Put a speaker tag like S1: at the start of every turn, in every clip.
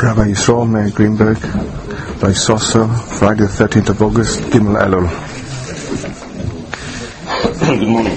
S1: Rabbi Yisrael Meir Greenberg, by Sosa, Friday the 13th of August, Gimel Elul.
S2: Good morning.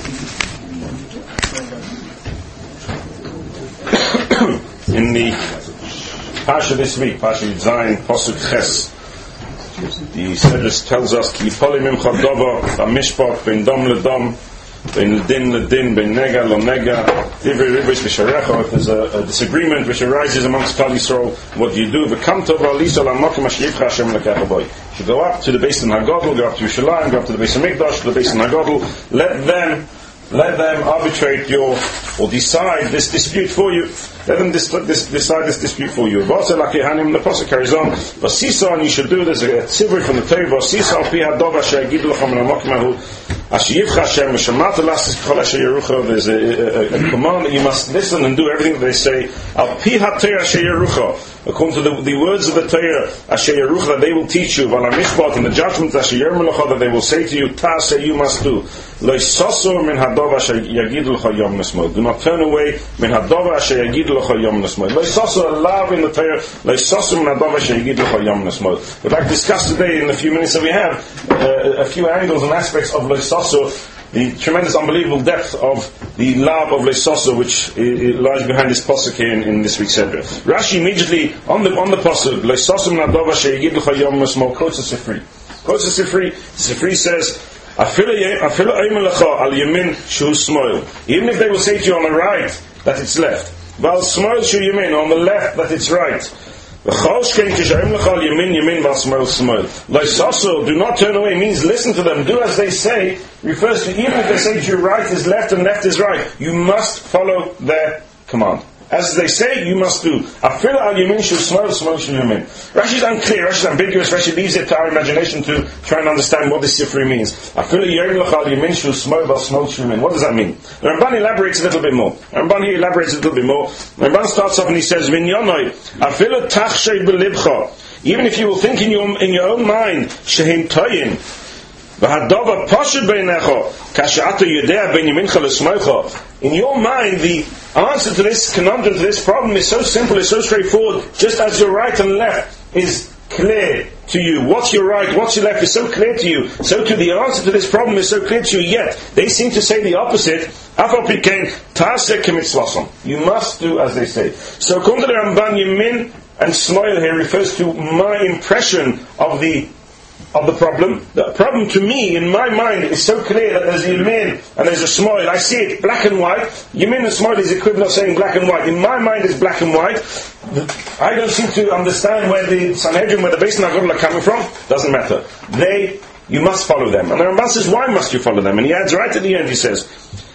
S2: In the Parsha this week, Parsha Zayin, Pasuk Ches, the Sedus tells us, Ki Yipoli Mimcha Dova, B'mishpat, Ben Dom LeDom, Ben Ledin LeDin, Ben Nega LeNega, Ivri Ribis V'Sharecha. If there's a disagreement which arises amongst Klal Yisrael, what do you do? V'kam Tov Alisa L'Makom Ashiyivcha Hashem L'Kecha Boy. You go up to the Beis HaGadol, go up to Yerushalayim, go up to the Beis HaMikdash, to the Beis HaGadol. Let them arbitrate or decide this dispute for you. Let them decide this dispute for you. The Pasuk carries on. Vasisa, and you should do this. A tzivur from the Torah. Vasisa al pi hadov asher yagid lachem l'makom hahu asher yivcha Hashem v'shamata lasses kol asher yerucha. There's a command that you must listen and do everything that they say. Al pi haTorah asher yerucha. According to the words of the Torah, asher yerucha, that they will teach you. V'al hamishpat, and the judgment asher yermelacha, that they will say to you, ta'aseh, you must do. Lo yisosor min hadov asher yagid l'cha yom nesmod. Do not turn away min hadov asher yagid l'cha yom nesmod. Lo yisosor, love in the Torah. Lo yisosor min hadov asher yagid l'cha yom nesmod. We'd like to discuss today, in the few minutes that we have, a few angles and aspects of lo yisosor, the tremendous, unbelievable depth of the love of Leisoso, which lies behind this pasuk here in this week's Sedra. Rashi immediately on the pasuk Leisoso Nadova Sheyigid L'Chayom Mesmo quotes the Sifri. Sifri says, even if they will say to you on the right that it's left, Val Smoil Shu Yamin, on the left that it's right. Leisoso, do not turn away, means listen to them, do as they say, refers to even if they say to you right is left and left is right, you must follow their command. As they say, you must do. Rashi is unclear, Rashi is ambiguous, Rashi leaves it to our imagination to try and understand what this Sifri means. What does that mean? The Ramban elaborates a little bit more. Ramban starts off and he says, even if you will think in your own mind, in your mind, the answer to this conundrum, to this problem is so simple, is so straightforward, just as your right and left is clear to you. What's your right, what's your left is so clear to you. So too the answer to this problem is so clear to you, yet they seem to say the opposite. You must do as they say. So according to the Ramban, Yamin and Smoil here refers to my impression of the problem. The problem to me, in my mind, is so clear that there's a Yamin and there's a Smoil. I see it black and white. Yamin and Smoil is equivalent of saying black and white. In my mind, it's black and white. I don't seem to understand where the Sanhedrin, where the Beis HaGadol are coming from. Doesn't matter. You must follow them. And the Ramban says, why must you follow them? And he adds right at the end, he says,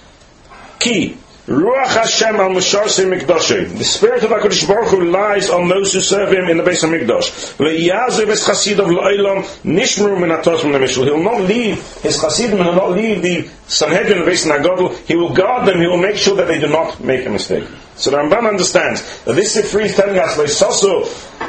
S2: Ki Ruach Hashem al Musharse Mikdashe. The Spirit of HaKadosh Baruch Hu lies on those who serve Him in the Beis HaMikdash. Ve'yazev es Chasidov L'Olam Nishmru min HaTorah from the Mishul. He will not leave his Chasidim, he will not leave the Sanhedrin of Beis HaGadol. He will guard them, he will make sure that they do not make a mistake. So the Ramban understands that this Sifri is telling us Leisoso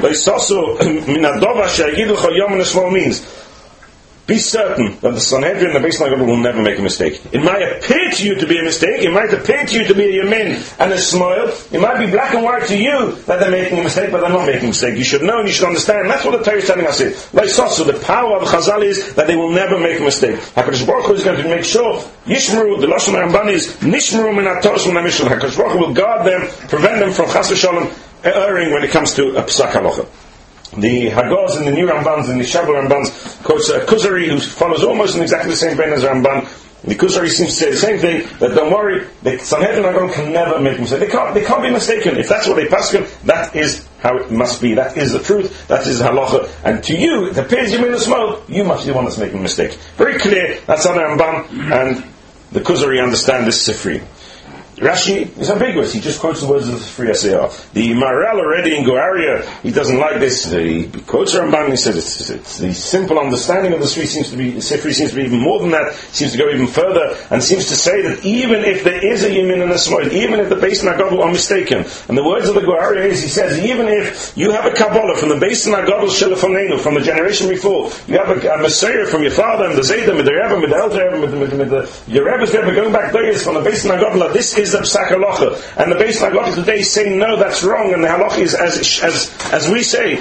S2: min HaDova she'yagid l'cha yom nesmo means be certain that the Sanhedrin and the Beis HaGadol will never make a mistake. It might appear to you to be a mistake, it might appear to you to be a Yamin and a Smoil, it might be black and white to you that they're making a mistake, but they're not making a mistake. You should know and you should understand. That's what the Torah is telling us here. So the power of Chazal is that they will never make a mistake. HaKadosh Baruch Hu is going to make sure, Yishmeru, the Lashon Ramban is, Nishmeru min HaTorah from the Mishul. HaKadosh Baruch Hu will guard them, prevent them from Chas v'Shalom erring when it comes to a Psak Halacha. The Hagaz in the new Rambans, in the Shabbat Rambans, quotes a Kuzari who follows almost in exactly the same vein as Ramban. The Kuzari seems to say the same thing, that don't worry, the Sanhedrin Hagon can never make a mistake. They can't be mistaken. If that's what they paskin, that is how it must be. That is the truth. That is the halacha. And to you, it appears you're in the smoke, you must be the one that's making a mistake. Very clear. That's how the Ramban and the Kuzari understand this Sifri. Rashi is ambiguous. He just quotes the words of the Sifri as they are. The Maharal already in Goaria, he doesn't like this. He quotes Ramban and he says it's the simple understanding of the Sifri seems to be even more than that, seems to go even further, and seems to say that even if there is a Yamin and a Smoil, even if the Beis HaGadol are mistaken, and the words of the Goaria is, he says, even if you have a Kabbalah from the Beis HaGadol Shelafonenu, from the generation before, you have a Messiah from your father, and the Zayda, with the Rebbe, with the Elder Rebbe, with the Rebbe's Rebbe, going back 30 years from the Beis HaGadol, this is the psak halacha, and the Beis Halacha today is saying no, that's wrong, and the halacha is as we say.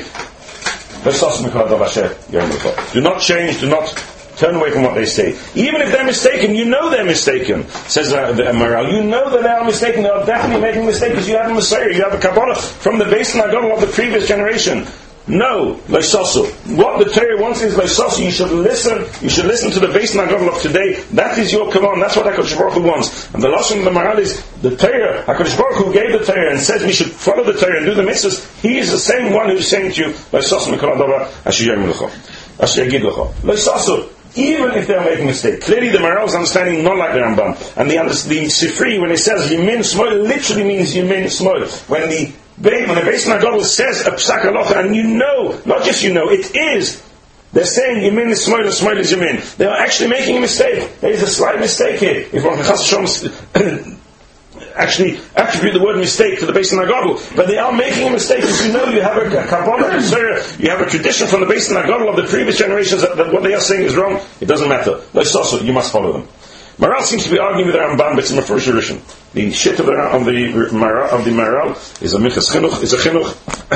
S2: Do not change, do not turn away from what they say. Even if they're mistaken, you know they're mistaken, says the Maharal. You know that they are mistaken, they are definitely making mistakes, because you have a Messiah, you have a Kabbalah from the Beis Halacha of the previous generation. No, Leisasu. What the Torah wants is Leisasu. You should listen to the Beis Halacha of today. That is your command, that's what HaKadosh Baruch Hu wants. And the lashon of the Maharal is, the Torah, HaKadosh Baruch Hu gave the Torah and says we should follow the Torah and do the mitzvahs. He is the same one who's saying to you, Leisasu mikol adava asher yagid lecha. Leisasu. Even if they're making a mistake. Clearly the Maharal is understanding not like the Rambam. And the Sifri, when it says Yemin Shmuel, literally means Yemin Shmuel. When the Beis Halacha says a psak halacha, and you know, not just you know, it is. They're saying Yemin is Shmuel and Shmuel is Yemin. They are actually making a mistake. There is a slight mistake here. If one can actually attribute the word mistake to the Beis Halacha, but they are making a mistake, because you know you have a Kabbalah, you have a tradition from the Beis Halacha of the previous generations that what they are saying is wrong. It doesn't matter. You must follow them. Maharal seems to be arguing with the Ramban, but it's in the first edition. The shit of the Maharal is a Mitzvah Chinuch, is a Chinuch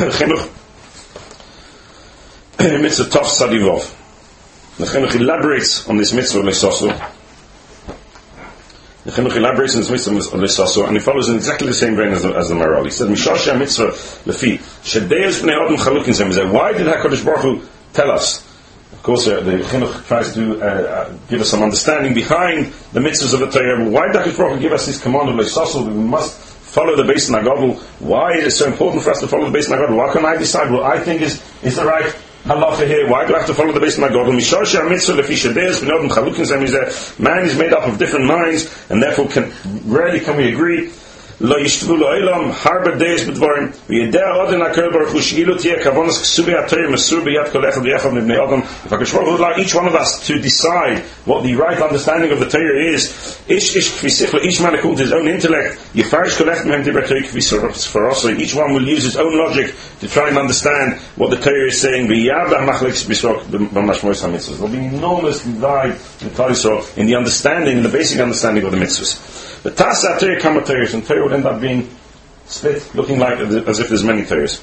S2: Mitzvah Tov Sadivov. The Chinuch elaborates on this Mitzvah Leisasu. The Chinuch elaborates on this Mitzvah Leisasu, and he follows in exactly the same vein as the Maharal. He said, Mishasha Mitzvah Lefi, Shedeus Bnei Adam Chalukin Zem. Why did HaKadosh Baruch Hu tell us? Of course, the Chinuch tries to give us some understanding behind the mitzvahs of the Torah. Why did HaKadosh Baruch Hu give us this command of Leisasu? We must follow the Beis Halacha. Why is it so important for us to follow the Beis Halacha? Why can I decide what I think is the right halacha here? Why do I have to follow the Beis Halacha? Man is made up of different minds, and therefore rarely can we agree. Lo yishtu lo'elam harba deis b'dvarim v'yedei adon HaKadosh Baruch Hu she'ilu tiyeh kavanas k'subi ha'Torah mesur b'yad kol echad v'yechad mibnei adam. If HaKadosh Baruch Hu would like each one of us to decide what the right understanding of the Torah is, each man according to his own intellect, yifarish kol echad mehem divrei Torah k'vi sfarosai. Each one will use his own logic to try and understand what the Torah is saying. V'yad ha'machlekes b'srok b'mashmois ha'mitzvahs. There will be enormous divide in the understanding, in the basic understanding of the mitzvahs. The Tasa Torah Kama Torahs, and Torah would end up being split, looking like as if there's many Torahs.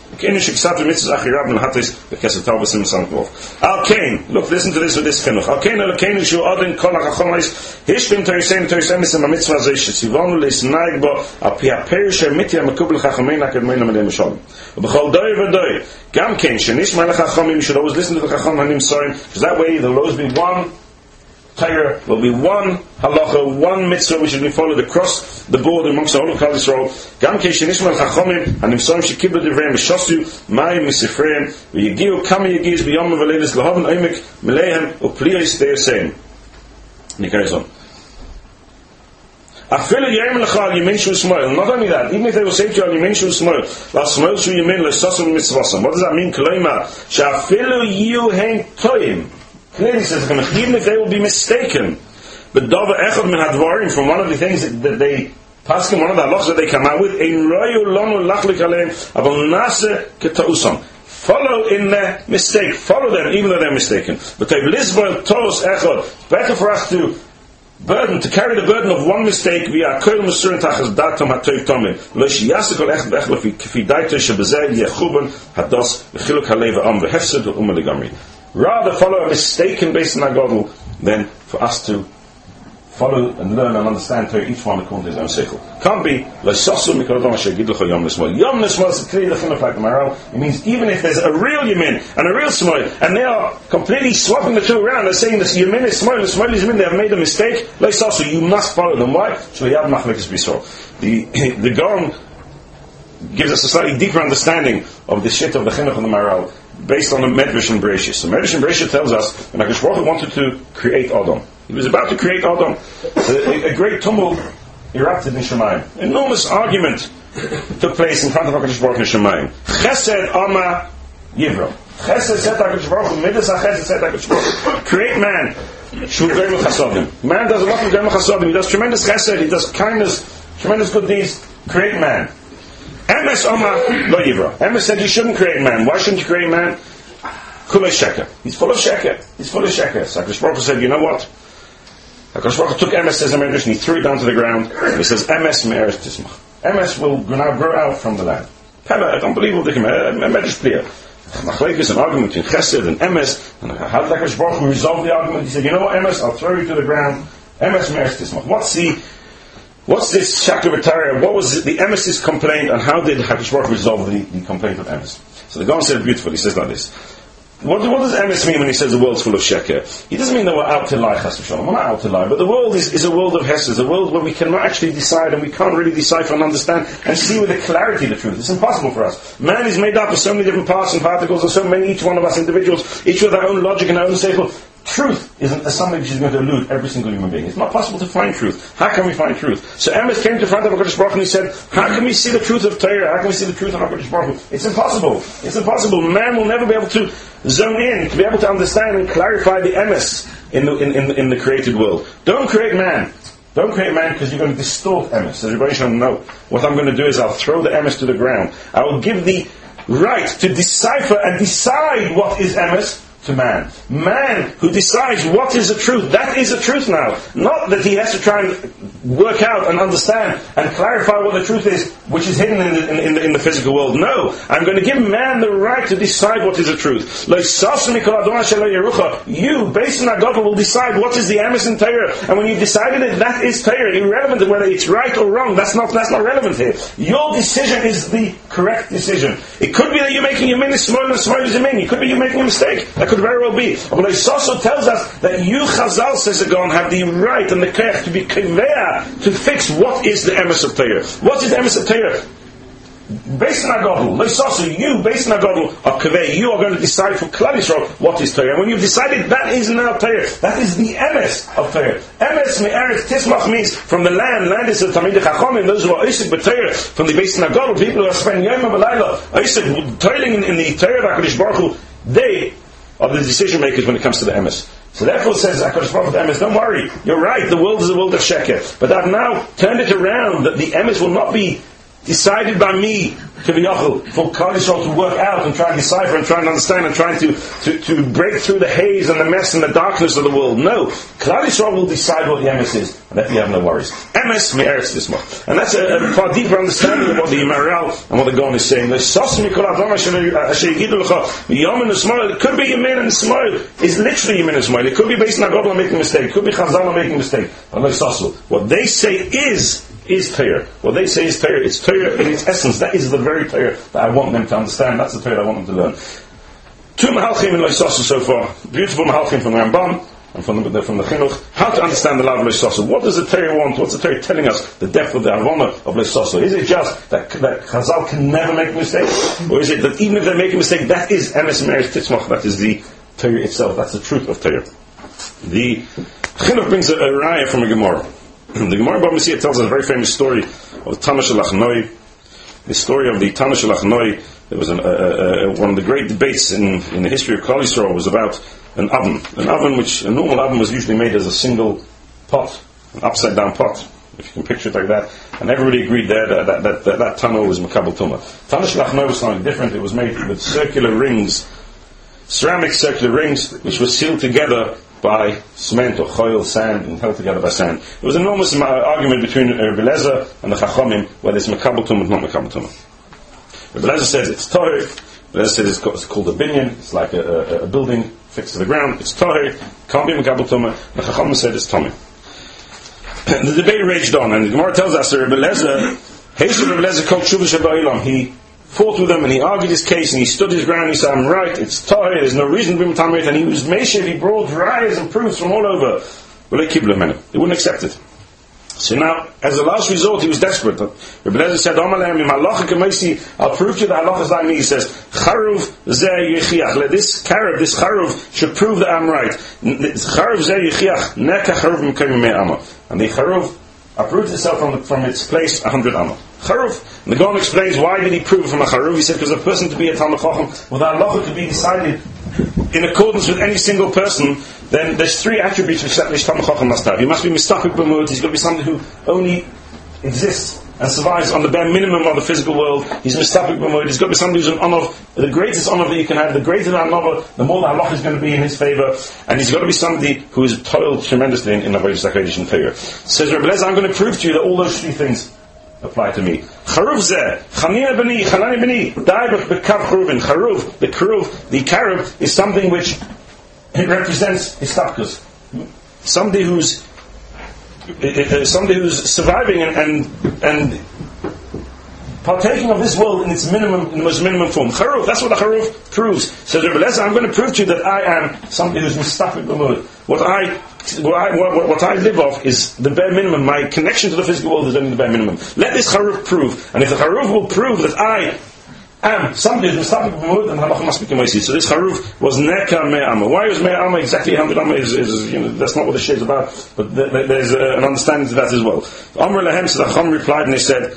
S2: Al Kain, look, listen to this with this Chinuch. Al Kain Elokeinu Shu Adin Kol HaChachomais Hishbim Torahsein Torahsein Mitzvah Zeh Shesivonu Leisnaig Bo Al Pi HaPerish HaMitya Mekubel Chachomein HaKadmein HaMedei Meshalom B'chol Doi V'Doi Gam Kain Shenishma LeChachomim. You should always listen to the Chachom Hanim Sorim, because that way there will always be one Torah, will be one halacha, one mitzvah which will be followed across the board amongst the whole of Klal Yisrael. Gam keishenishma l'chachomim hanimsorim shekiblu divrei mishosu mayim misifreim v'yigiu kama yigiz b'yom v'leilis l'haven oimek mileihem u'pliyos de'esein. And he carries on. Afilu yerim l'cha al yemin shu Shmuel. Not only that, even if they will say to you al yemin shu Shmuel, la Shmuel shu yemin l'sosum mitzvosum. What does that mean? Kloima she'afilu yiu hein toim. Clearly says, even if they will be mistaken, but Dava Echad min Hadvarim, from one of the things that they pass him, one of the halachas that they come out with, Ein Rayu Lanu Lachlik Aleim Aval Nase Keta'usam. Follow in their mistake, follow them even though they're mistaken. But they've Lisboil Tos Echad. Better for us to carry the burden of one mistake via Koil Musurin Tachas Datam HaToiv Tomei Lo Shiyasik Ol Echad Bechla K'fi Daito Shebezeh Yechuban Hados V'chiluk Haleva Am V'hefsed V'umma Legamri. Rather follow a mistaken Beis Halacha than for us to follow and learn and understand Torah, each one according to his own sickle. Can't be Leisasu mikol adama sheyagid lecha Yom L'Shmuel. Yom L'Shmuel is clearly the Chinuch like the Maharal. It means even if there's a real Yemin and a real Shmuel, and they are completely swapping the two around, they're saying this Yemin is Shmuel, and Shmuel is Yemin, they have made a mistake, Leisasu, you must follow them. Why? Sheyad machlekes b'Yisrael. The Gaon gives us a slightly deeper understanding of the shit of the Chinuch and the Maharal, based on the Medrash and Bereshis. So Medrash and Bereshis tells us when HaKadosh Baruch Hu wanted to create Adam. He was about to create Adam. So a great tumult erupted in Shemayim. Enormous argument took place in front of HaKadosh Baruch Hu in Shemayim. Chesed Ama Yivro. Chesed said HaKadosh Baruch Hu, Midas HaChesed said HaKadosh Baruch Hu, create man. Shu G'ayim Chasodim. Man does a lot of G'ayim Chasodim. He does tremendous Chesed. He does kindness, tremendous good deeds. Create man. Emes Oma Lo Yivra. Emes said you shouldn't create man. Why shouldn't you create man? Kulei Sheker. He's full of Sheker. So HaKadosh Baruch Hu said, you know what? HaKadosh Baruch Hu took emes, says Emedrash, and he threw it down to the ground, and he says, emes me'eretz tismach. Emes will now grow out from the land. Pella, an unbelievable thing, Emedrash clear. Machlekes, an argument between Chesed and emes, and how did HaKadosh Baruch Hu resolve the argument? He said, you know what, emes, I'll throw you to the ground. Emes me'eretz tismach. What's this Shakla B'Tareh? What was the emiss's complaint, and how did HaKadosh Baruch Hu resolve the complaint of emes? So the Gaon said it beautifully. He says like this. What does emes mean when he says the world's full of sheker? He doesn't mean that we're out to lie, chas v'shalom. We're not out to lie, but the world is a world of hesed, a world where we cannot actually decide, and we can't really decipher and understand and see with the clarity the truth. It's impossible for us. Man is made up of so many different parts and particles, and so many, each one of us individuals, each with our own logic and our own seichel. Truth isn't something which is going to elude every single human being. It's not possible to find truth. How can we find truth? So Emes came to front of HaKadosh Baruch Hu and he said, how can we see the truth of Torah? How can we see the truth of HaKadosh Baruch Hu? It's impossible. It's impossible. Man will never be able to zone in, to be able to understand and clarify the Emes in the created world. Don't create man. Don't create man because you're going to distort Emes. Everybody should know. What I'm going to do is I'll throw the Emes to the ground. I will give the right to decipher and decide what is Emes to man. Man who decides what is the truth, that is the truth now. Not that he has to try and work out and understand and clarify what the truth is, which is hidden in the physical world. No, I'm going to give man the right to decide what is the truth. You, based on Agadol, will decide what is the emes in Torah, and when you've decided it, that is Torah, irrelevant whether it's right or wrong. That's not relevant here. Your decision is the correct decision. It could be that you're making your min is small and small is a min. It could be you're making a mistake. That could very well be. But Soso tells us that you, Chazal, says the Gaon, have the right and the kech to be kivea, to fix what is the emes of Torah. What is the emes of Torah? Based on Agadol, you, based on Agadol, of Kaveh, you are going to decide for Klal Yisrael what is Torah. And when you've decided that is now Torah, that is the emes of Torah. Emes me'eretz tismach means from the land. Land is the Tamid Chachamim, those who are Isaac b'Torah, from the based on Agadol, people who are spending Yom HaValayla, Isaac, toiling in the Torah of HaKadosh Baruch Hu, they are the decision makers when it comes to the emes. So therefore says HaKadosh Baruch Hu to emes, don't worry, you're right, the world is a world of sheker. But I've now turned it around, that the emes will not be decided by me to be yochel for Klal Yisrael to work out and try and decipher and try and understand and trying to break through the haze and the mess and the darkness of the world. No, Klal Yisrael will decide what the emes is, and therefore you have no worries. Emes me'eretz tismach, and that's a far deeper understanding of what the Yimaral and what the Gaon is saying. It could be Yemin and Smile is literally Yemin and Smile. It could be based on Agadol making a mistake. It could be Chazal making a mistake. What they say is Torah. What they say is Torah. It's Torah in its essence. That is the very Torah that I want them to understand. That's the Torah I want them to learn. Two Mahalchim in Leisasu so far. Beautiful Mahalchim from the Ramban and from the Chinuch. How to understand the love of Leisasu. What does the Torah want? What's the Torah telling us? The depth of the Avona of Leisasu. Is it just that Chazal can never make a mistake? Or is it that even if they make a mistake, that is Emes Me'eretz Titzmach, that is the Torah itself. That's the truth of Torah. The Chinuch brings a raya from a Gemara. The Gemara Bava Metzia tells us a very famous story of Tana Shel Achnoi. The story of the Tana Shel Achnoi. There was one of the great debates in the history of Klal Yisrael was about an oven. An oven which, a normal oven was usually made as a single pot, an upside down pot, if you can picture it like that. And everybody agreed there that Tana was Makabel Tumah. Tana Shel Achnoi was something different. It was made with circular rings, ceramic circular rings, which were sealed together by cement or choil, sand, and held together by sand. There was an enormous argument between Rebbe Lezer and the Chachamim whether it's Makabel Tumah or not Makabel Tumah. Rebbe Lezer says it's Torah. Rebbe Lezer says it's called a binyan. It's like a building fixed to the ground. It's Torah. Can't be Makabel Tumah. The Chachamim said it's Tommy. The debate raged on, and the Gemara tells us that Rebbe Lezer, Rebbe Lezer called Shuvah Shabbailam. He fought with them and he argued his case and he stood his ground and he said, I'm right, it's Torah, there's no reason to be Matamrit, and he was Meshiv, he brought rayas and proofs from all over. Well, they wouldn't accept it. So now, as a last resort, he was desperate. Rebbe Lezer said, I'll prove to you that halacha is like me. He says, Charuv zeh yichiach. Let this carob, this charuv, should prove that I'm right. Charuv zeh yichiach, neka charuv m'kayim me amma. And the charuv uprooted itself from its place 100 amma. Charuv. And the Gaon explains why did he prove from a charuv. He said because a person to be a Talmid Chacham, without halacha to be decided in accordance with any single person, then there's three attributes which Talmid Chacham must have. He must be mistapik b'mud. He's got to be somebody who only exists and survives on the bare minimum of the physical world. He's mistapik b'moed. He's got to be somebody who's an honor, the greatest honor that you can have. The greater the honor, the more the halach is going to be in his favor. And he's got to be somebody who has toiled tremendously in Avodas HaKodesh and Torah. Says Rebbe Lezer, I'm going to prove to you that all those three things apply to me. Charuv zeh, chanina b'ni, chanani b'ni, daibach b'kav churuvin. Charuv, the karuv, is something which it represents histapkus. Somebody who's surviving and partaking of this world in its minimum, in the most minimum form. Charuv, that's what the charuv proves. So Rebbe Lezer, I'm going to prove to you that I am somebody who's mustafik b'moed. What I live off is the bare minimum. My connection to the physical world is only the bare minimum. Let this charuv prove, and if the charuv will prove that I am somebody who's mustafik b'moed, then halacha must be k'moisi. So this charuv was neka me'ama. Why was me'ama exactly 100 amma? Is that's not what the shit is about, but there's an understanding to that as well. Amr lehem, so the Chacham replied and he said,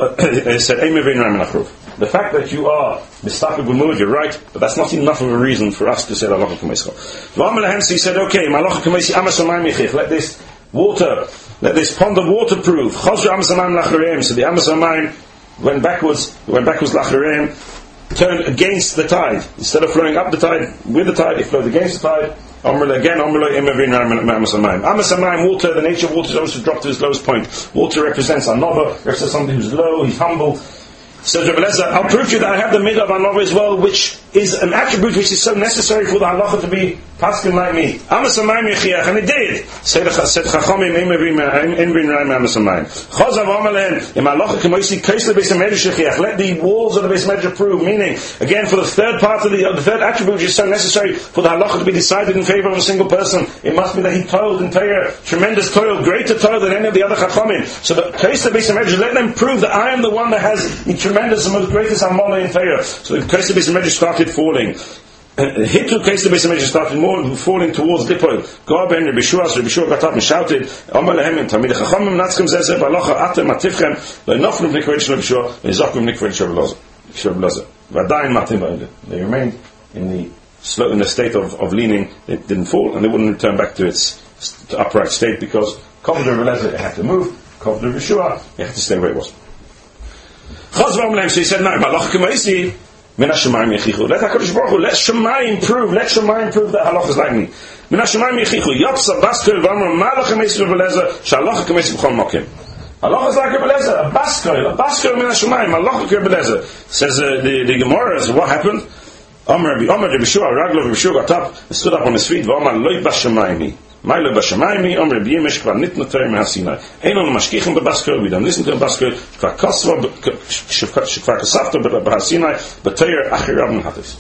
S2: the fact that you are mistafik b'moed, you're right, but that's not enough of a reason for us to say halacha k'moisi. Amr lehem, so he said, okay, halacha k'moisi amas amayim yichich. Let this pond of water prove. Chazru amas amayim lachreim. So the amas amayim went backwards lachreim, turned against the tide. Instead of flowing up the tide with the tide, it flowed against the tide. Amasamayim, water, the nature of water is always to drop to its lowest point. Water represents anova, represents somebody who's low, he's humble. Says Rebbe Lezer, I'll prove to you that I have the midah of anova as well, which is an attribute which is so necessary for the halacha to be paskin like me. Amasamayim yechiach, and it did. Said Chachamim, in bin raim amasamayim. Chazav amalehem, im halacha k'moisi kaisle beis hamedrash yechiach. Let the walls of the beis hamedrash prove. Meaning, again, for the third part of the third attribute, which is so necessary for the halacha to be decided in favor of a single person, it must be that he toiled in Torah, tremendous toil, greater toil than any of the other Chachamim. So the kaisle beis hamedrash, let them prove that I am the one that has the tremendous, the most greatest amala in Torah. So the kaisle beis hamedrash started falling. Hitu kaisle beis hamedrash started more falling towards Lipoil. Go ben Rabbi Shua got up and shouted, Amar lehem tamid chachamim natzchem zeh zeh b'halacha atem mativchem lo nofnu b'nikved shel Rabbi Shua v'nizaknu b'nikved shel Rabbi Lezer. V'adayin matim ba'indim. They remained in the state of leaning. They didn't fall, and they wouldn't return back to its upright state because Kavod Rabbi Lezer, it had to move. Kavod Rabbi Shua, it had to stay where it was. So he said, no, halacha k'moisi min hashamayim yechichu. Let HaKadosh Baruch Hu, let Shemayim prove that halacha is like me. Min hashamayim yechichu. Yotza baskoil v'amar malach k'moisi Rebbe Lezer shalacha k'moisi b'chol mokim. Halacha is like Rebbe Lezer, a baskoil min hashamayim, halacha k'Rebbe Lezer. Says the Gemara, what happened? Amar Rabbi Shua, Raglav Rabbi Shua got up and stood up on his feet. V'amar loy bashamayim. My lo bashamayim, Amar Rabbi Yemesh kvar nitna Torah mehasinai. Einon mashkichim bebaskoil. We don't listen to baskoil. Kvar kasavta behasinai. B'Torah achirav nahatis.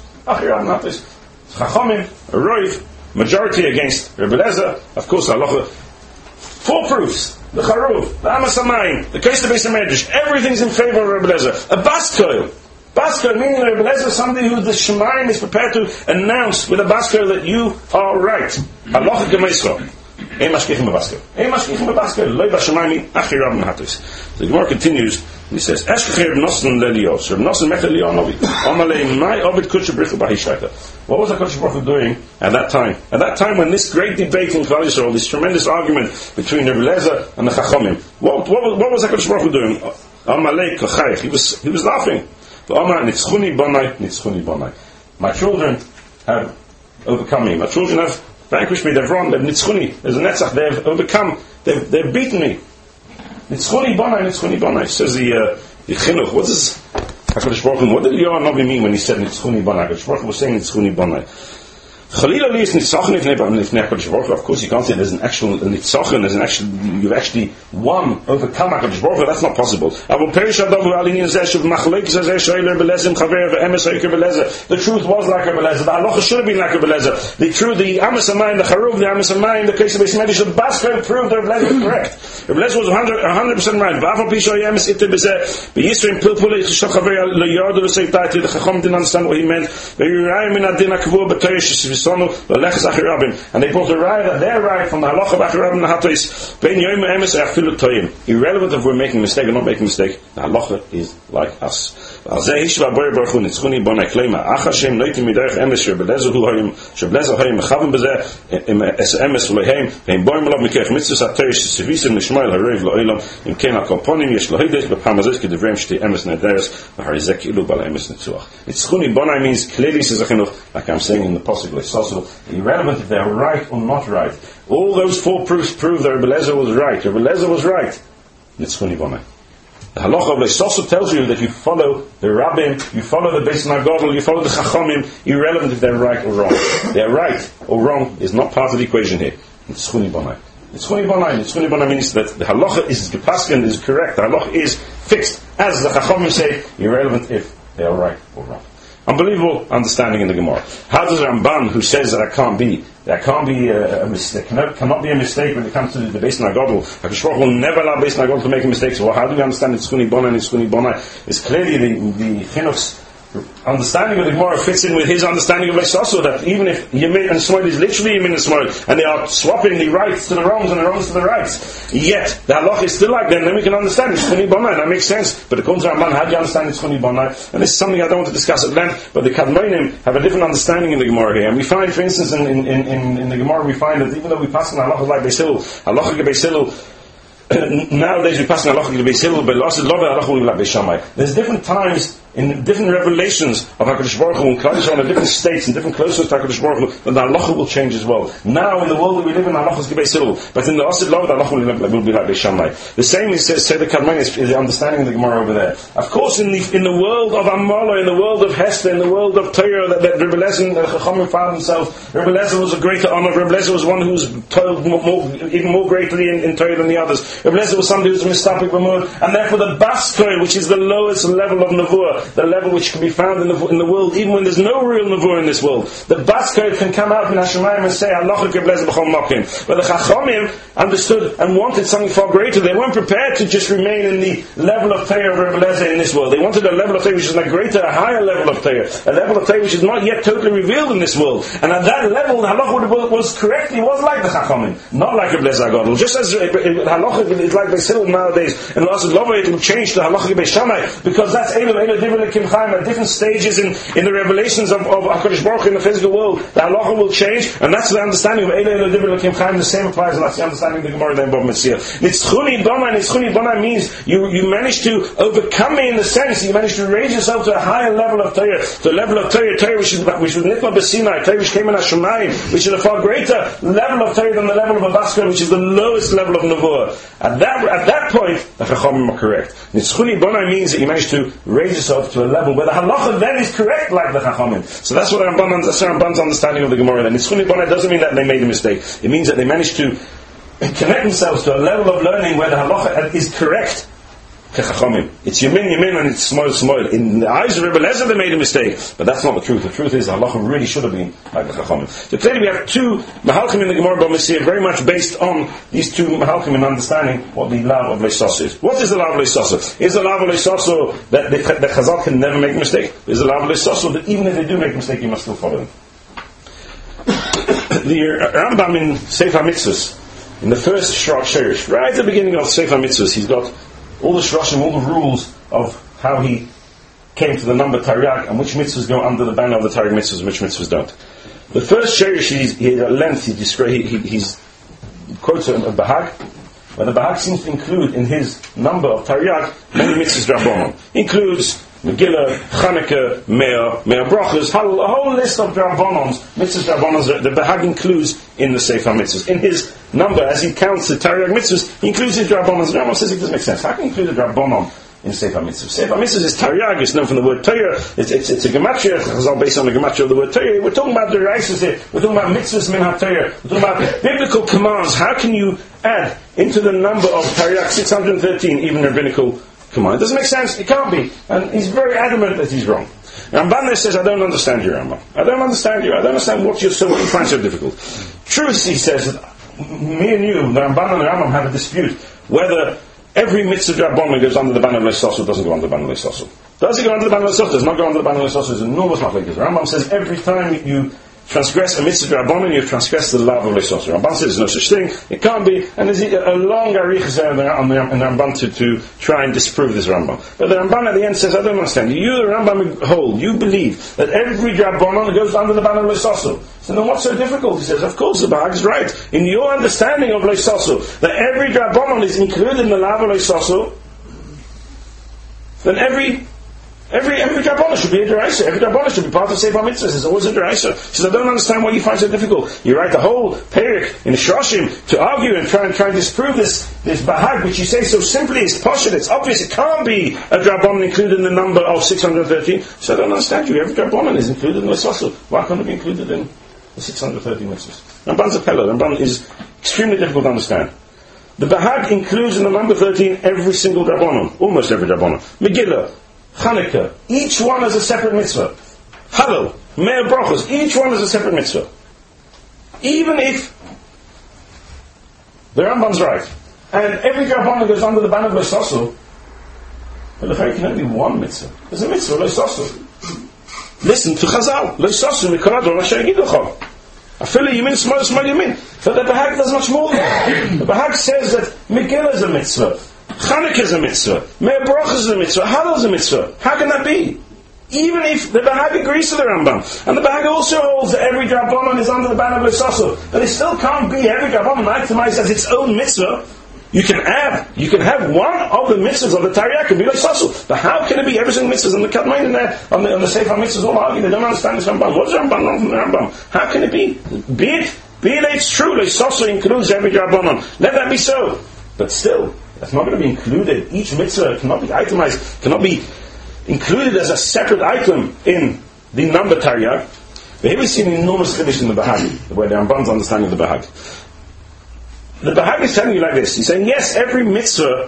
S2: Chachamim, a roiv, majority against Rebbe Lezer. Of course, halacha. 4 proofs. The charuv, the amasamayim, the kaisle beis hamedrash. Everything's in favor of Rebbe Lezer. A baskoil. Baskoil, meaning Rebbe Lezer is somebody who the Shemayim is prepared to announce with a baskoil that you are right. Halacha k'moischa. Ein mashkichim b'baskoil. Loi b'Shemayim achi rav nahatis. The Gemara continues, and he says, Eshkech Reb Nosson le'Eliyah. So Reb Nosson met Eliyah Novi. Amalei mai ovid kudsha brichu b'hishaita. What was HaKadosh Baruch Hu doing at that time? At that time when this great debate in Klal Yisrael, this tremendous argument between Rebbe Lezer and the Chachamim, what was HaKadosh Baruch Hu doing? Amalei kochayich. He was laughing. Nitzchuni bonai. My children have overcome me. My children have vanquished me. They've run. They've nitzchuni. There's a netzach. They've overcome. They've beaten me. Nitzchuni bonai. Says the chinuch. What does HaKadosh Baruch Hu? What did Yoah Novi mean when he said nitzchuni bonai? HaKadosh Baruch Hu was saying nitzchuni bonai. Chalila li is nitzachin if HaKadosh Baruch Hu. Of course, you can't say there's an actual nitzachin. You've actually won, overcome HaKadosh Baruch Hu. That's not possible. The truth was like Rebbe Lezer. The halacha should have been like Rebbe Lezer. The amasamayim, the charuv, the amasamayim, the kaisle beis hamedrash, the baskoil proved that Rebbe Lezer was correct. Rebbe Lezer was 100% right. The Chacham didn't understand what he meant. Yisonu, Lelechas Achir Rabim. And they brought a raya that they're right from the halacha of Achir Rabim and Hatois. Ben Yoim Emes Afilu Toyim. Irrelevant if we're making a mistake or not making a mistake, the halacha is like us. Al Zeh Hishva Boyer Baruch Hu Nitzchuni Bonai Kleima. Ach Hashem Noitim Miderech Emes Shebelezu Hu Hayim Shebelezu Hayim Mechavim Bezeh Es Emes V'Leheim Ve'im Boim Olav Mikech Mitzvus HaToresh Sevisim Nishmael HaRev Lo'olam Im Ken HaKomponim Yesh Lohides B'Pam Hazez K'Devrem Shti Emes Nederes V'Harizek Ilu Bal Emes Nitzuach. Nitzchuni Bonai means clearly says a chinuch, like I'm saying in the pasuk Leisasu, irrelevant if they're right or not right. All those four proofs prove that Rebbe Lezer was right. Rebbe Lezer was right. Nitzchuni Bonai. The halacha of Leisasu tells you that you follow the rabbim, you follow the Beis Nagadol, you follow the chachamim, irrelevant if they're right or wrong. They're right or wrong is not part of the equation here. Nitzchuni Bonai. Nitzchuni Bonai. Nitzchuni Bonai means that the halacha is gepasken, is correct. The halacha is fixed, as the chachamim say, irrelevant if they are right or wrong. Unbelievable understanding in the Gemara. How does Ramban, who says that there can't be a mistake, cannot be a mistake when it comes to the Beis Nagadol, HaKadosh Baruch Hu will never allow Beis Nagadol to make a mistake. So how do we understand Nitzchuni Bonai and Nitzchuni Bonai? It's clearly the chinuch's understanding of the Gemara fits in with his understanding of Leisasu, that even if Yemin and Shmuel is literally Yemin and Shmuel, and they are swapping the rights to the wrongs and the wrongs to the rights, yet the halach is still like that, and then we can understand it's Chuni Bonai, that makes sense. But according to Ramban, how do you understand it's Chuni Bonai? And this is something I don't want to discuss at length, but the Kadmonim have a different understanding in the Gemara here. And we find, for instance, in the Gemara, we find that even though we pass on halach like Beis Hillel, halacha Beis Hillel, nowadays we pass on halacha Beis Hillel, but halacha like Beis Shammai. There's different times in different revelations of HaKadosh Baruch Hu, and Klal in different states and different closeness to HaKadosh Baruch Hu, then the halacha will change as well. Now, in the world that we live in, halacha is Beis Hillel, but in the Asid Law, the halacha will be like Beis Shammai. The same is said the Kadmon is the understanding of the Gemara over there. Of course, in the world of Amala, in the world of Hester, in the world of Torah, that Rebbe Lezer and the Chachamim found themselves, Rebbe Lezer was a greater honor. Rebbe Lezer was one who was told even more greatly in Torah than the others. Rebbe Lezer was somebody who was a mistapik b'mud, and therefore the Baskoy, which is the lowest level of Nevuah, the level which can be found in the world, even when there's no real Nevuah in this world. The Baskoy can come out in Hashemayim and say, Halacha Rebbe Lezer b'chol mokim. But the Chachamim understood and wanted something far greater. They weren't prepared to just remain in the level of Torah of Rebbe Lezer in this world. They wanted a level of Torah which is a greater, a higher level of Torah, a level of Torah which is not yet totally revealed in this world. And at that level, the Halacha was correctly, was like the Chachamim, not like Rebbe Lezer Gadol. Just as Halacha is like Beis Hillel nowadays, and also it will change to Halacha Beis Shammai, because that's at different stages in the revelations of HaKadosh Baruch Hu in the physical world. The halacha will change, and that's the understanding of the same applies, and that's the understanding of the Gemara in Bava Metzia. Nitzchuni Bonai means you manage to overcome me in the sense you manage to raise yourself to a higher level of Torah, to a level of Torah which was Nitma B'Sinai, Torah which came in Hashemayim, which is a far greater level of Torah than the level of Avaskar, which is the lowest level of Nevuah. At that point, the Chachamim are correct. Nitzchuni Bonai means that you manage to raise yourself to a level where the halacha then is correct like the Chachamim. So that's what Ramban's understanding of the Gemara. Then Nitzchuni Bonai doesn't mean that they made a mistake. It means that they managed to connect themselves to a level of learning where the halacha is correct. It's Yemin and it's Shmuel. In the eyes of Rebbe Lezer they made a mistake, but that's not the truth. The truth is the halacha really should have been like the Chachamim. So clearly we have two Mahalchim in the Gemara Bava Metzia, very much based on these two Mahalchim in understanding what the law of Leisasu is. What is the law of Leisasu? Is the law of Leisasu that the Chazal can never make a mistake? Is the law of Leisasu that even if they do make a mistake, you must still follow them? The Rambam in Sefer Mitzvos, in the first Shirish, right at the beginning of Sefer Mitzvos, he's got all the shroshim, all the rules of how he came to the number Taryag and which mitzvahs go under the banner of the Taryag mitzvahs and which mitzvahs don't. The first shirish, at length, he quotes a Bahag, where the Bahag seems to include in his number of Taryag many mitzvahs Rabbanon. Includes Megillah, Chanukah, Meah Brachas, a whole list of Rabbanons, mitzvahs Rabbanons that the Bahag includes in the Sefer Mitzvahs. In his number, as he counts the Taryag mitzvahs, he includes his Rabbanons. The Rambam says it doesn't make sense. How can you include a Rabbanon in Sefer Mitzvahs? Sefer Mitzvahs is Taryag, it's known from the word Torah, it's a gematria, it's all based on the gematria of the word Torah. We're talking about the Reisus here, we're talking about mitzvahs min ha-Torah, we're talking about biblical commands. How can you add into the number of Taryag 613 even rabbinical command? It doesn't make sense, it can't be. And he's very adamant that he's wrong. Ramban says, I don't understand you, Rambam. I don't understand you. I don't understand what you find so difficult. Truth, he says, that me and you, the Ramban and the Rambam, have a dispute whether every mitzvah Rabbanon goes under the banner of Leisasu or doesn't go under the banner of Leisasu. Does it go under the banner of Leisasu? Does not go under the banner of Leisasu. It's enormous machlokes. The Rambam says every time you transgress a mitzvah Rabbanan, you've transgressed the law of Leisosah. Ramban says there's no such thing, it can't be, and there's a long arichas on the Ramban to try and disprove this Ramban. But the Ramban at the end says, I don't understand. You, the Ramban, hold, you believe that every Rabbanan goes under the ban of Leisosah. So then what's so difficult? He says, of course the Bahag is right. In your understanding of Leisosah, that every Rabbanan is included in the law of Leisosah, then every Drabbana should be a Deraisa. Every Drabbana should be part of Sefer Mitzvahs. It's always a Deraisa. He says, I don't understand why you find it so difficult. You write the whole Perek in Shoshim to argue and try and disprove this Bahag, which you say so simply, it's poshut, it's obvious, it can't be a Drabbana included in the number of 613. So I don't understand you. Every Drabbana is included in the Leisosah. Why can't it be included in the 613 Mitzvahs? Ramban's a Pella. Ramban is extremely difficult to understand. The Bahag includes in the number 13 every single Drabbana, almost every Drabbana. Megillah, Chanukah, each one is a separate mitzvah. Hallel, Meir Brachos, each one is a separate mitzvah. Even if the Ramban's right, and every Drabbana goes under the ban of Leisosah, but the fact can only be one mitzvah. There's a mitzvah, Leisosah. Listen to Chazal, Leisosah mikarado Rasha Yigidochom. Afili Yamin Smol Smol Yamin. So the Bahag does much more than that. The Bahag says that Megillah is a mitzvah, Chanukah is a mitzvah, Meir Brachos is a mitzvah, Hallel is a mitzvah. How can that be? Even if the Bahag agrees to the Rambam, and the Bahag also holds that every Drabbana is under the ban of Leisosah, but it still can't be every Drabbana itemized as its own mitzvah. You can have one of the mitzvahs of the Taryag can be Leisosah, but how can it be every single mitzvah? And the Katmain in there on the Sefer Mitzvahs all argue they don't understand this Rambam. What's the Rambam wrong from the Rambam? How can it be? Be it it's true. Leisosah includes every Drabbana. Let that be so. But still, that's not going to be included. Each mitzvah cannot be itemized, cannot be included as a separate item in the number Taryag. But here we see an enormous chiddush in the Bahag, where the Ramban's understanding of the Bahag. The Bahag is telling you like this. He's saying, yes, every mitzvah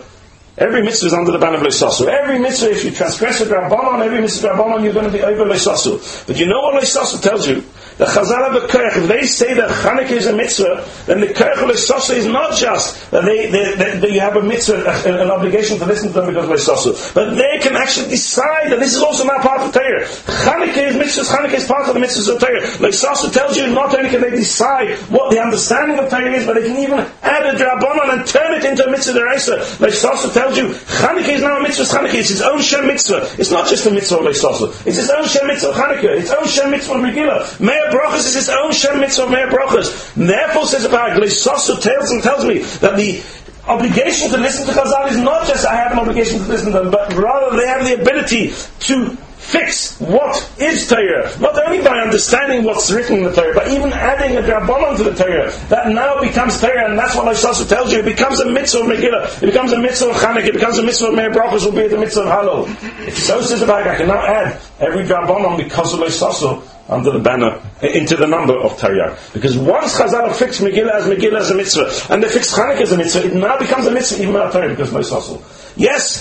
S2: is under the ban of Leisosah. Every mitzvah, if you transgress a Rabbanon, every mitzvah Rabbanon, you're going to be over Leisosah. But you know what Leisosah tells you? The Chazal of the Koyach, if they say that Chanukah is a mitzvah, then the Koyach of Leisosah is not just that that you have a mitzvah, an obligation to listen to them because of Leisosah, but they can actually decide that this is also not part of Torah. Chanukah is mitzvahs, Chanukah is part of the mitzvahs of Torah. Leisosah tells you not only can they decide what the understanding of Torah is, but they can even add a Drabanan and turn it into a mitzvah deraisa. Leisosah tells you Chanukah is now a mitzvah, Chanukah is its own Shem mitzvah. It's not just a mitzvah of Leisosah, it's its own Shem mitzvah of Chanukah, its own Shem mitzvah of Megillah. Meir Brachos is its own Shem mitzvah of Meir Brachos. Therefore, says the Bahag, Leisosah tells me that the obligation to listen to Chazal is not just I have an obligation to listen to them, but rather they have the ability to fix what is Torah, not only by understanding what's written in the Torah, but even adding a Drabanan to the Torah, that now becomes Torah, and that's what Leisosah tells you. It becomes a mitzvah of Megillah, it becomes a mitzvah of Chanukah, it becomes a mitzvah of Meir Brachos, will be the mitzvah of Hallel. If so says the Bahag, I can now add every Drabanan because of Leisosah under the banner, into the number of Taryag. Because once Chazal fixed Megillah as a mitzvah, and they fixed Chanukah as a mitzvah, it now becomes a mitzvah even at Torah because of Leisosah. Yes,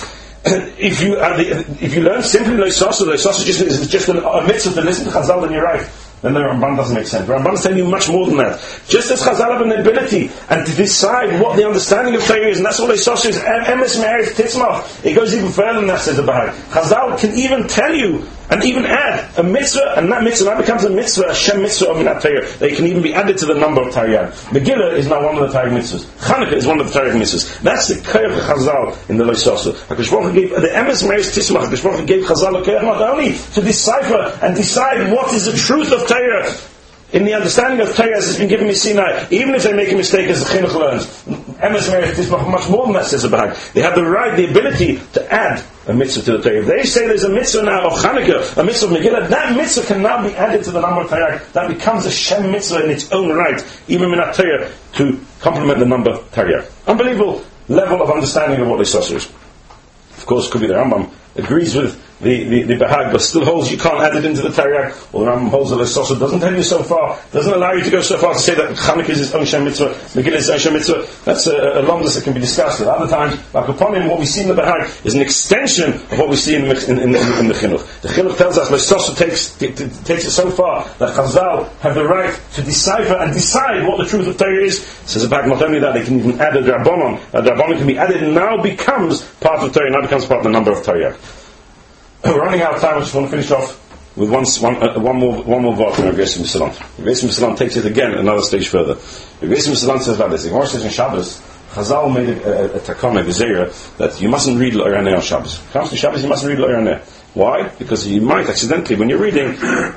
S2: if you learn simply Leisosah is just a mitzvah to listen to Chazal, then you're right. Then the Ramban doesn't make sense. The Ramban is telling you much more than that. Just as Chazal have an ability and to decide what the understanding of Torah is, and that's what Leisosah is, Emes Me'eretz Titzmach. It goes even further than that, says the Bahag. Chazal can even tell you and even add a mitzvah, and that mitzvah now becomes a mitzvah, a Shem mitzvah of Minat Torah. They can even be added to the number of Taryag. Megillah is now one of the Taryag mitzvahs. Chanukah is one of the Taryag mitzvahs. That's the Koyach of Chazal in the Leisosah. HaKadosh Baruch Hu gave the Emes Me'eretz Titzmach. HaKadosh Baruch Hu gave Chazal a Koyach not only to decipher and decide what is the truth of Torah in the understanding of Torah as it's been given in Sinai, even if they make a mistake as the Chinuch learns. Emes Me'eretz Titzmach, much more than that, says the Bahag. They have the right, the ability to add a mitzvah to the Torah. If they say there's a mitzvah now of Chanukah, a mitzvah of Megillah, that mitzvah can now be added to the number of Taryag. That becomes a Shem mitzvah in its own right, even in that Torah, to complement the number of Taryag. Unbelievable level of understanding of what Leisosah is. Of course, could be the Rambam agrees with the Bahag, but still holds you can't add it into the Taryag. Or the Rambam holds that Leisosah doesn't tell you so far, doesn't allow you to go so far to say that Chanukah is its own Shem mitzvah, Megillah is its own Shem mitzvah. That's a long list that can be discussed. At other times, like upon him, what we see in the Bahag is an extension of what we see in the Chinuch. The Chinuch tells us Leisosah takes it so far that Chazal have the right to decipher and decide what the truth of Torah is. Says the Bahag, not only that, they can even add a Drabanan. A Drabanan can be added and now becomes part of Torah, now becomes part of the number of Torah. We're running out of time. I just want to finish off with one more word from Rabbi Yosef Misalant. Rabbi Yosef Misalant takes it again another stage further. Rabbi Yosef Misalant says about this. The Gemara says in Shabbos, Chazal made a takana, a gezerah, that you mustn't read Lo Iraneh on Shabbos. When it comes to Shabbos, you mustn't read Lo Iraneh. Why? Because you might accidentally, when you're reading,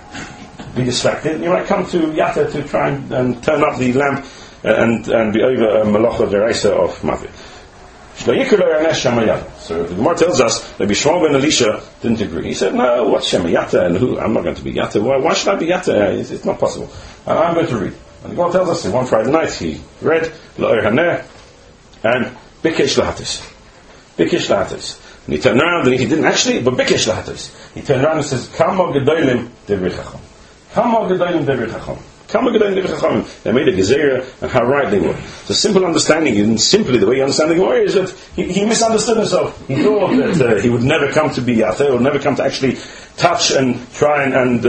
S2: be distracted. You might come to Yata to try and turn up the lamp and be over a malacha deraisa of Mavit. So the Gemara tells us that Bishmael ben Elisha didn't agree. He said, no, what's Shemayata and who? I'm not going to be Yata. Why should I be Yata? It's not possible. I'm going to read. And the Gemara tells us that one Friday night he read La'or Haneh and Bikesh Lahatis. Bikesh Lahatis. And he turned around and he didn't actually, but Bikesh Lahatis. He turned around and says, Kama Gedolim Devrei Chacham. Kama Gedolim Devrei Chacham. They made a gezerah and how right they were. The simple understanding, and simply the way you understand the Gemara, is that he misunderstood himself. He thought that he would never come to be Yateh, or never come to actually touch and try and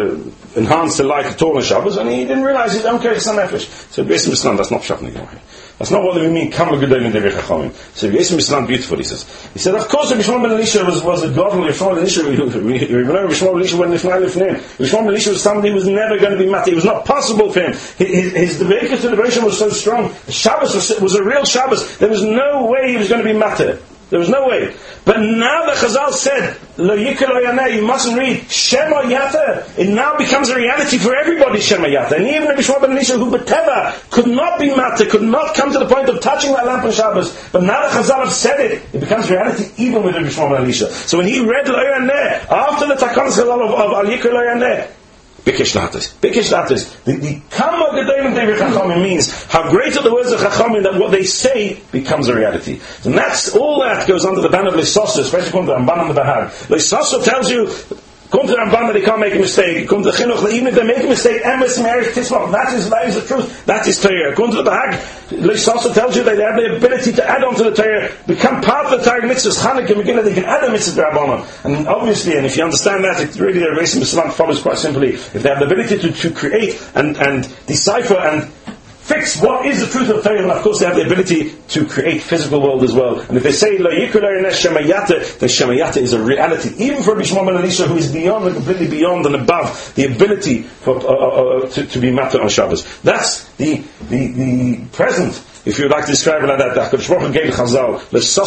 S2: enhance the light at all on Shabbos, and he didn't realize his own case is nefesh. So Yosef Mislan, that's not pshat in the Gemara. That's not what we mean. Kam l'gedolim derech hachamim. So Yosef Mislan, beautiful. He said, of course, Rabbi Shmuel ben Elisha was a godly. Rabbi Shmuel ben Elisha, Rabbi Shmuel ben Elisha went Nifnai Lifnein. Rabbi Shmuel ben Elisha was somebody who was never going to be mati. It was not possible for him. His devotion was so strong. Shabbos was a real Shabbos. There was no way he was going to be mati. There was no way. But now the Chazal said, Lo Yikol Lo Yaneh, you mustn't read Shema Yata. It now becomes a reality for everybody, Shema Yata. And even Rabbi Shmuel ben Elisha, who B'teva could not be Mata, could not come to the point of touching that lamp on Shabbos. But now the Chazal have said it, it becomes reality even with Rabbi Shmuel ben Elisha. So when he read Lo Yaneh, after the Takonos Chazal of Al Yikol Lo Yaneh, Bikesh Lahatis. Bikesh Lahatis. The Kama Gedolim Derech Chachamim means how great are the words of Chachamim that what they say becomes a reality. And that's all that goes under the banner of Leisasa, especially according to Ramban and the Bahag. Leisasa tells you, come to Ramban that they can't make a mistake. Come to Chinuch that even if they make a mistake, Emes Me'eretz Tismach, that is the truth. That is Torah. Come to the Bahag, Leisasa tells you that they have the ability to add on to the Torah, become part of the Torah mitzvahs, Chanukah, Megillah, they can add a mitzvah to Rabbanon. And obviously, and if you understand that, it really, the Reis Mislan follows quite simply. If they have the ability to create and decipher and fix what is the truth of Torah, and of course they have the ability to create physical world as well. And if they say La Yikol Lo Yaneh Shemayata, then Shemayata is a reality, even for Rabbi Shmuel ben Elisha, who is beyond and completely beyond and above the ability for, to be matter on Shabbos. That's the present. If you would like to describe it like that, that is what Chazal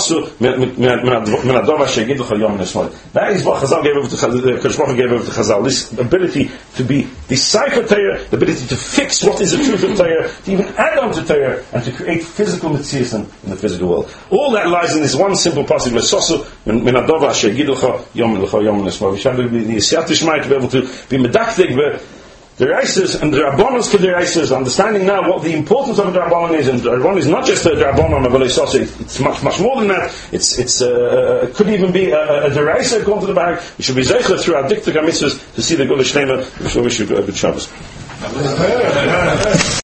S2: gave over to Chazal. This ability to be decipher Torah, the ability to fix what is the truth of Torah, to even add on to Torah, and to create physical mitzvahs in the physical world. All that lies in this one simple passage. We shall be the Siyat Ishmael to be able to be medaktik the Reises and the Rabbanos to the Reises, understanding now what the importance of a Rabbanon is, and the Rabbanon is not just a Rabbanon of Elisasa, it's much more than that. It could even be a Dereisa according to the bag. We should be zeicher through our diktik mitzvahs to see the Gula Shlema. We wish you a good Shabbos.